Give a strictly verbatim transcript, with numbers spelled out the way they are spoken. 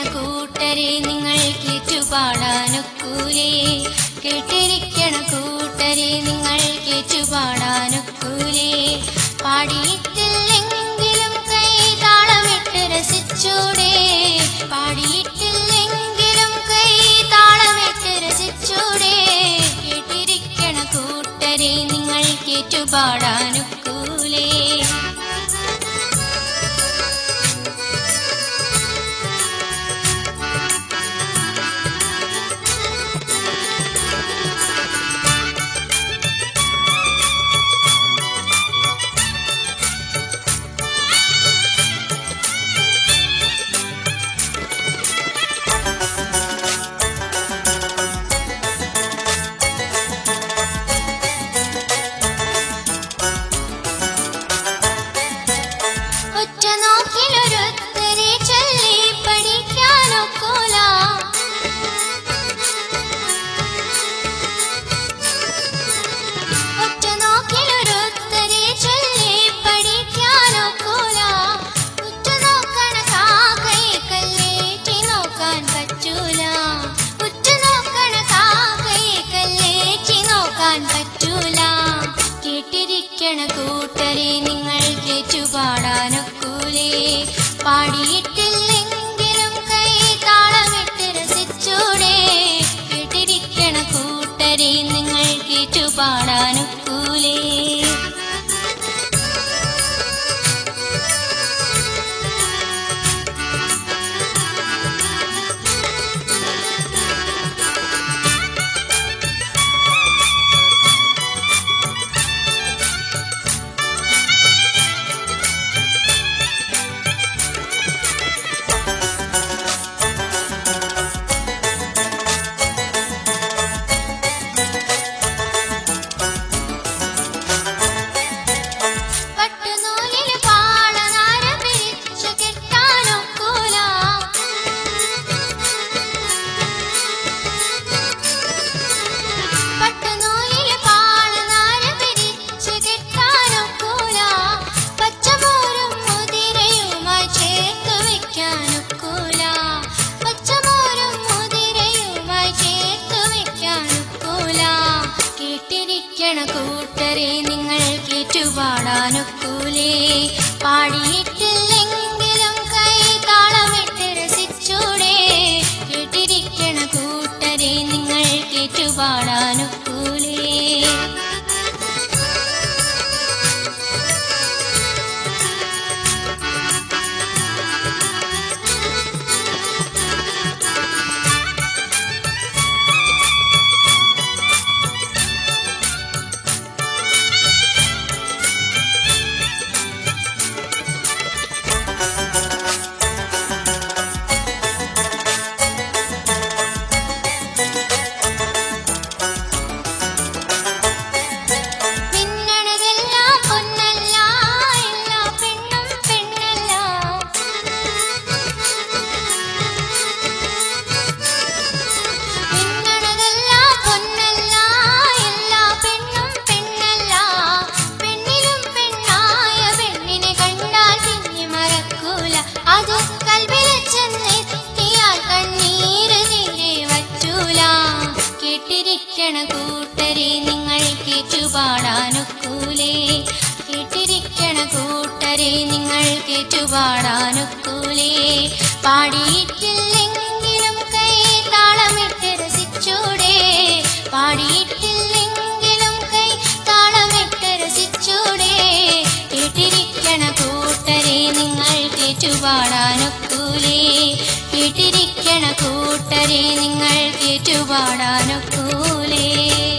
കൂട്ടരെ നിങ്ങൾക്ക് ഏറ്റുപാടാനൊക്കൂലേ കേട്ടിരിക്കണ കൂട്ടരെ നിങ്ങൾക്ക് ഏറ്റുപാടാനൊക്കൂലേ പാടിയിട്ടില്ലെങ്കിലും കൈ താളമിട്ട് രസിച്ചൂടെ പാടിയിട്ടില്ലെങ്കിലും കൈ താളമിട്ട് രസിച്ചൂടെ കേട്ടിരിക്കണ കൂട്ടരെ നിങ്ങൾക്ക് ഏറ്റുപാടാനൊക്കൂലേ കൂട്ടരെ നിങ്ങൾക്ക് ഏറ്റുപാടാനൊക്കൂലേ പാടിയിട്ടില്ലെങ്കിലും കൈ താളമിട്ട് രസിച്ചൂടെ കേട്ടിരിക്കണ കൂട്ടരെ നിങ്ങൾക്ക് ഏറ്റുപാടാനൊക്കൂലേ കൂട്ടരെ നിങ്ങൾക്ക് ഏറ്റുപാടാനൊക്കൂലേ പാടിയിട്ടില്ലെങ്കിലും കൈ താളമിട്ട് രസിച്ചൂടെ കേട്ടിരിക്കണ കൂട്ടരെ നിങ്ങൾക്ക് ഏറ്റുപാടാനൊക്കൂലേ കൂട്ടരെ നിങ്ങൾക്ക് ഏറ്റുപാടാനൊക്കൂലേ കേട്ടിരിക്കണ കൂട്ടരെ നിങ്ങൾക്ക് ഏറ്റുപാടാനൊക്കൂലേ പാടിയിട്ടില്ലെങ്കിലും കൈ താളമിട്ട് രസിച്ചൂടെ പാടിയിട്ടില്ലെങ്കിലും കൈ താളമിട്ട് രസിച്ചൂടെ കേട്ടിരിക്കണ കൂട്ടരെ നിങ്ങൾക്ക് ഏറ്റുപാടാനൊക്കൂലേ കേട്ടിരിക്കണ കൂട്ടരെ നിങ്ങൾക്ക് ഏറ്റുപാടാനൊക്കൂലേ